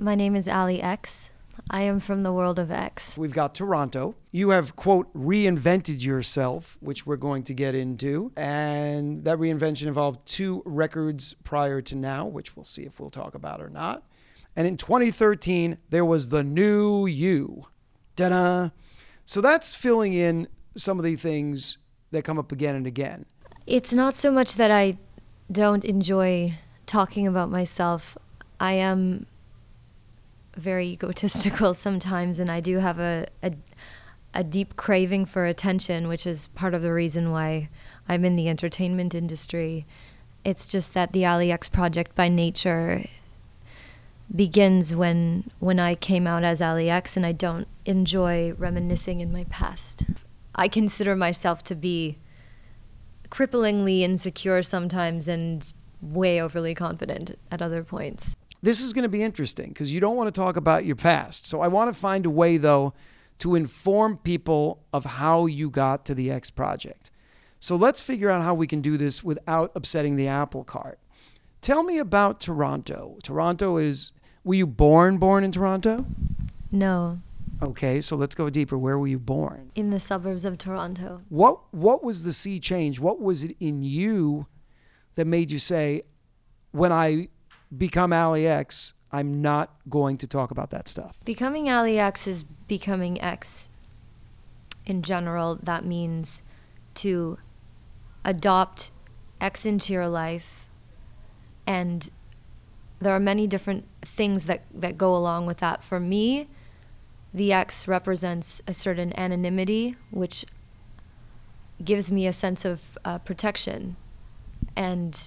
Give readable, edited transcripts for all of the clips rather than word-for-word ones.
My name is Ali X. I am from the world of X. We've got Toronto. You have, quote, reinvented yourself, which we're going to get into. And that reinvention involved 2 records prior to now, which we'll see if we'll talk about or not. And in 2013, there was the new you. Ta-da! So that's filling in some of the things that come up again and again. It's not so much that I don't enjoy talking about myself. I am very egotistical sometimes, and I do have a deep craving for attention, which is part of the reason why I'm in the entertainment industry. It's just that the Ali X project by nature begins when I came out as Ali X, and I don't enjoy reminiscing in my past. I consider myself to be cripplingly insecure sometimes and way overly confident at other points. This is going to be interesting because you don't want to talk about your past. So I want to find a way, though, to inform people of how you got to the X project. So let's figure out how we can do this without upsetting the apple cart. Tell me about Toronto. Were you born in Toronto? No. Okay, so let's go deeper. Where were you born? In the suburbs of Toronto. What was the sea change? What was it in you that made you say, when I become Ali X, I'm not going to talk about that stuff? Becoming Ali X is becoming X in general. That means to adopt X into your life, and there are many different things that go along with that. For me, the X represents a certain anonymity, which gives me a sense of protection, and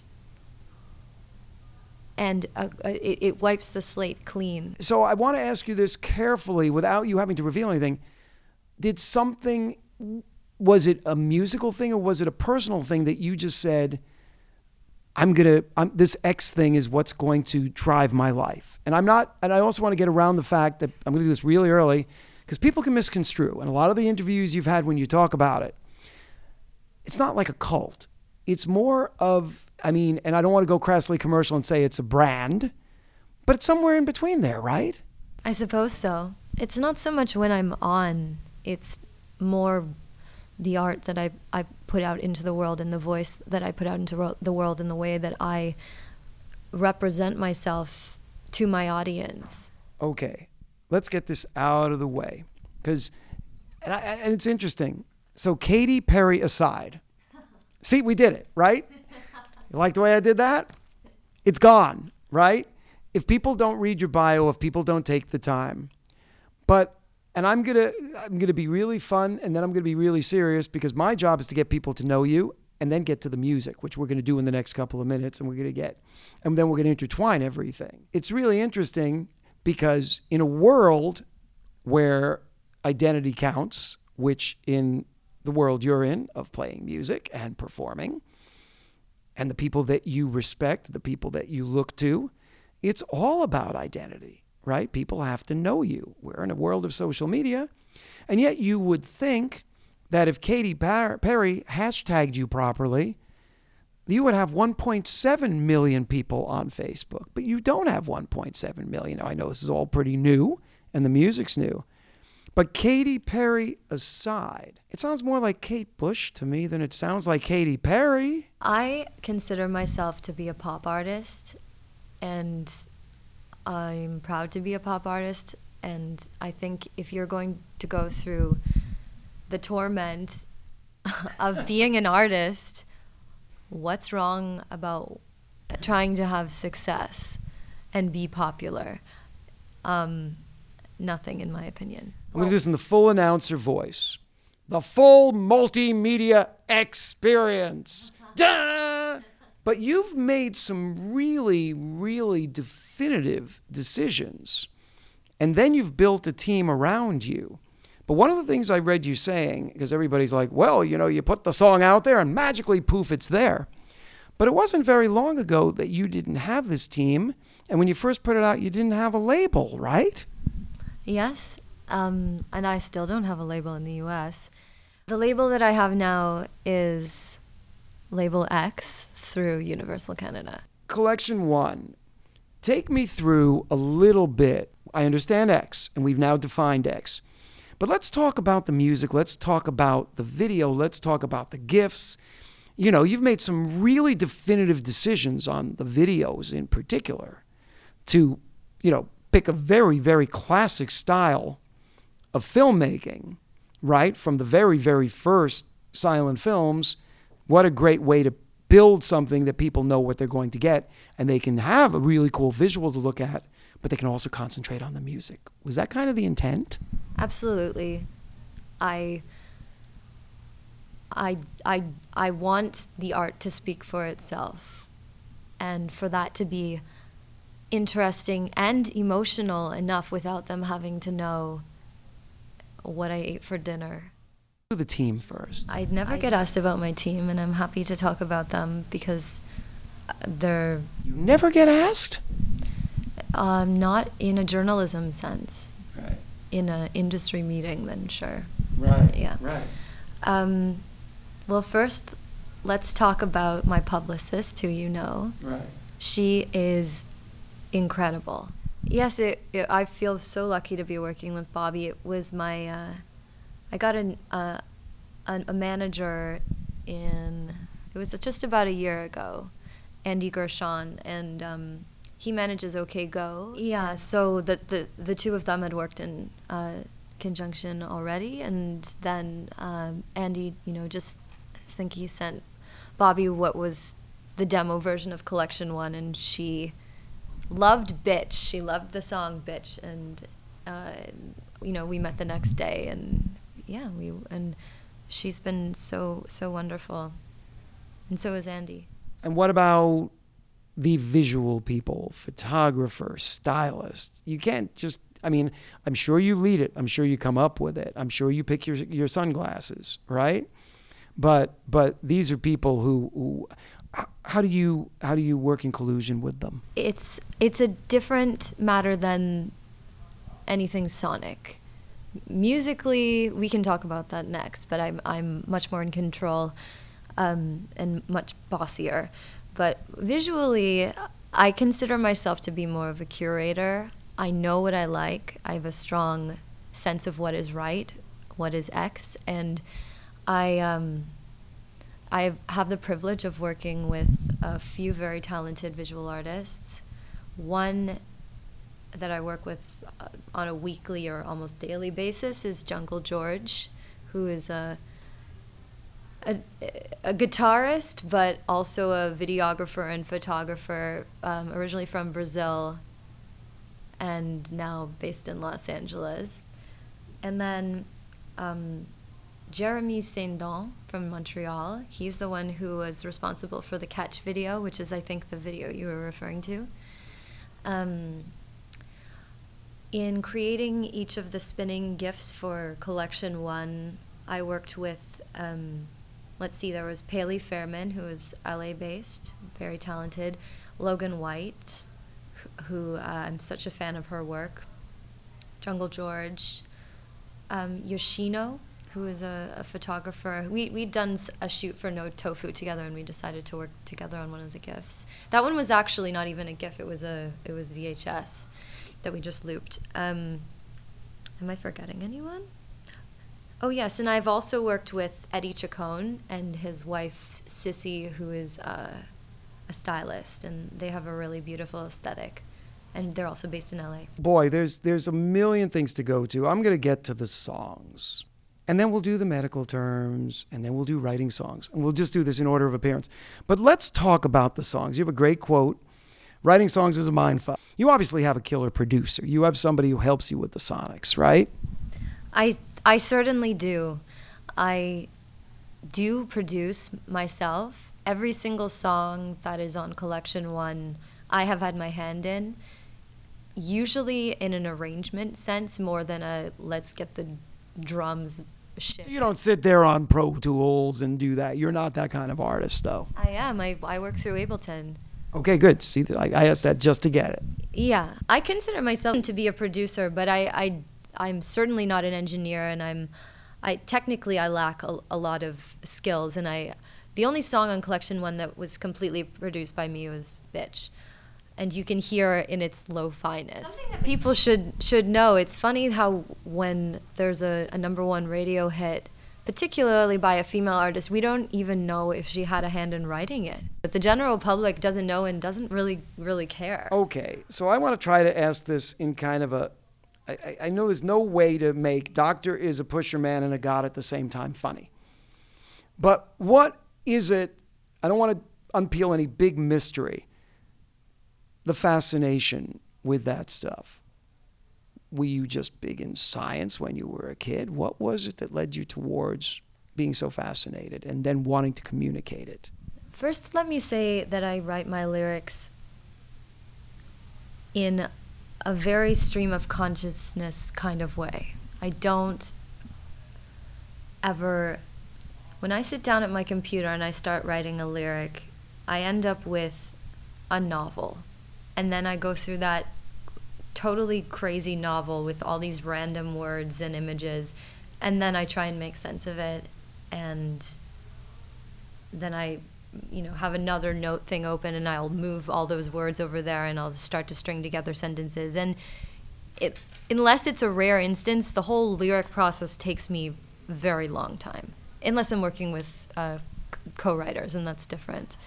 it wipes the slate clean. So I want to ask you this carefully without you having to reveal anything. Was it a musical thing or was it a personal thing that you just said, this X thing is what's going to drive my life? And I also want to get around the fact that I'm going to do this really early because people can misconstrue. And a lot of the interviews you've had when you talk about it, it's not like a cult. It's more of, and I don't want to go crassly commercial and say it's a brand, but it's somewhere in between there, right? I suppose so. It's not so much when I'm on, it's more the art that I put out into the world and the voice that I put out into the world and the way that I represent myself to my audience. Okay, let's get this out of the way. And it's interesting. So Katy Perry aside, see, we did it, right? You like the way I did that? It's gone, right? If people don't read your bio, if people don't take the time. And I'm gonna be really fun, and then I'm gonna be really serious because my job is to get people to know you and then get to the music, which we're gonna do in the next couple of minutes, and then we're gonna intertwine everything. It's really interesting because in a world where identity counts, which in the world you're in of playing music and performing, and the people that you respect, the people that you look to, it's all about identity. Right? People have to know you. We're in a world of social media. And yet you would think that if Katy Perry hashtagged you properly, you would have 1.7 million people on Facebook. But you don't have 1.7 million. Now, I know this is all pretty new and the music's new. But Katy Perry aside, it sounds more like Kate Bush to me than it sounds like Katy Perry. I consider myself to be a pop artist, and I'm proud to be a pop artist, and I think if you're going to go through the torment of being an artist, what's wrong about trying to have success and be popular? Nothing, in my opinion. I'm going to do this in the full announcer voice. The full multimedia experience. Duh! But you've made some really, really definitive decisions. And then you've built a team around you. But one of the things I read you saying, because everybody's like, well, you put the song out there and magically, poof, it's there. But it wasn't very long ago that you didn't have this team. And when you first put it out, you didn't have a label, right? Yes. And I still don't have a label in the U.S. The label that I have now is Label X through Universal Canada. Collection 1. take me through a little bit. I understand X, and we've now defined X. But let's talk about the music. Let's talk about the video. Let's talk about the GIFs. You know, you've made some really definitive decisions on the videos in particular to, you know, pick a very, very classic style of filmmaking, right? From the very, very first silent films. What a great way to build something that people know what they're going to get, and they can have a really cool visual to look at, but they can also concentrate on the music. Was that kind of the intent? Absolutely. I want the art to speak for itself, and for that to be interesting and emotional enough without them having to know what I ate for dinner. The team first. I never get asked about my team, and I'm happy to talk about them because they're... You never get asked? Not in a journalism sense. Right. In an industry meeting, then sure. Right. Yeah. Right. Well, first, let's talk about my publicist, who you know. Right. She is incredible. Yes, I feel so lucky to be working with Bobby. It was my... I got a manager it was just about a year ago, Andy Gershon, and he manages OK Go. Yeah, so the two of them had worked in conjunction already, and then Andy, just I think he sent Bobby what was the demo version of Collection 1, and she loved Bitch. She loved the song Bitch, and we met the next day, and yeah, and she's been so wonderful, and so is Andy. And what about the visual people, photographer, stylist? You can't just, I'm sure you lead it. I'm sure you come up with it. I'm sure you pick your sunglasses, right? But these are people who how do you work in collusion with them? It's a different matter than anything sonic. Musically, we can talk about that next, but I'm much more in control and much bossier. But visually, I consider myself to be more of a curator. I know what I like. I have a strong sense of what is right, what is X, and I have the privilege of working with a few very talented visual artists. One that I work with on a weekly or almost daily basis is Jungle George, who is a guitarist, but also a videographer and photographer, originally from Brazil and now based in Los Angeles. And then Jeremy Saint-Don from Montreal. He's the one who was responsible for the Catch video, which is, I think, the video you were referring to. In creating each of the spinning GIFs for Collection 1, I worked with, there was Paley Fairman, who is LA-based, very talented, Logan White, who I'm such a fan of her work, Jungle George, Yoshino, who is a photographer. We'd done a shoot for No Tofu together, and we decided to work together on one of the GIFs. That one was actually not even a GIF; it was VHS that we just looped. Am I forgetting anyone? Oh yes, and I've also worked with Eddie Chacon and his wife Sissy, who is a stylist, and they have a really beautiful aesthetic. And they're also based in LA. Boy, there's a million things to go to. I'm going to get to the songs. And then we'll do the medical terms, and then we'll do writing songs. And we'll just do this in order of appearance. But let's talk about the songs. You have a great quote. Writing songs is a mindfuck. You obviously have a killer producer. You have somebody who helps you with the sonics, right? I certainly do. I do produce myself. Every single song that is on Collection 1, I have had my hand in. Usually in an arrangement sense more than a let's get the drums shit. So you don't sit there on Pro Tools and do that. You're not that kind of artist, though. I am. I work through Ableton. Okay, good. See, I asked that just to get it. Yeah. I consider myself to be a producer, but I'm certainly not an engineer, and technically I lack a lot of skills, and the only song on Collection 1 that was completely produced by me was Bitch. and you can hear it in its lo-finess. Something that people should know. It's funny how when there's a number one radio hit, particularly by a female artist, we don't even know if she had a hand in writing it. But the general public doesn't know and doesn't really care. Okay, so I want to try to ask this in kind of a, I know there's no way to make Doctor is a pusher man and a god at the same time funny. But what is it, I don't want to unpeel any big mystery, the fascination with that stuff. Were you just big in science when you were a kid? What was it that led you towards being so fascinated and then wanting to communicate it? First, let me say that I write my lyrics in a very stream of consciousness kind of way. I don't ever, when I sit down at my computer and I start writing a lyric, I end up with a novel. And then I go through that totally crazy novel with all these random words and images, and then I try and make sense of it, and then I have another note thing open and I'll move all those words over there and I'll start to string together sentences. And unless it's a rare instance, the whole lyric process takes me a very long time, unless I'm working with co-writers, and that's different.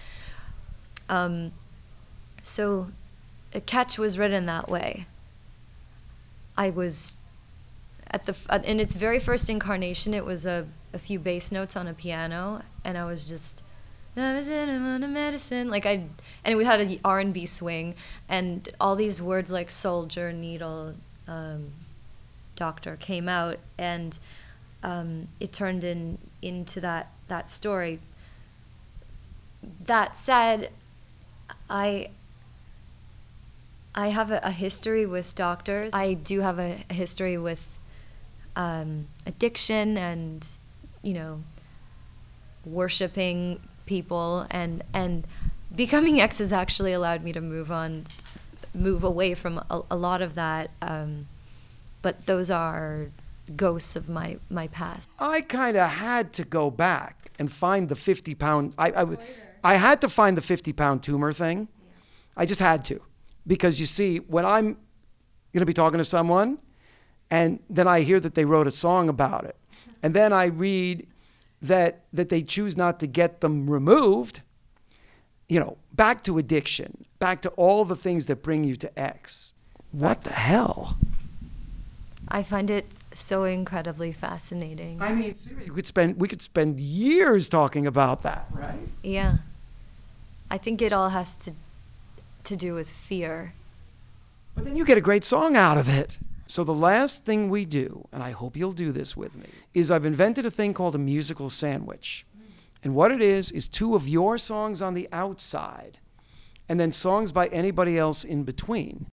So Catch was written that way. I was in its very first incarnation, it was a few bass notes on a piano, and I was just medicine, and we had an R&B swing, and all these words like soldier, needle, doctor came out, and it turned into that story. That said, I have a history with doctors. I do have a history with addiction and, worshiping people. And becoming X has actually allowed me to move away from a lot of that. But those are ghosts of my past. I kind of had to go back and find the 50-pound... I had to find the 50-pound tumor thing. I just had to. Because you see, when I'm going to be talking to someone, and then I hear that they wrote a song about it, and then I read that they choose not to get them removed, back to addiction, back to all the things that bring you to X. What the hell? I find it so incredibly fascinating. I mean, seriously, we could spend years talking about that, right? Yeah. I think it all has to do with fear. But then you get a great song out of it. So the last thing we do, and I hope you'll do this with me, is I've invented a thing called a musical sandwich. And what it is 2 of your songs on the outside, and then songs by anybody else in between.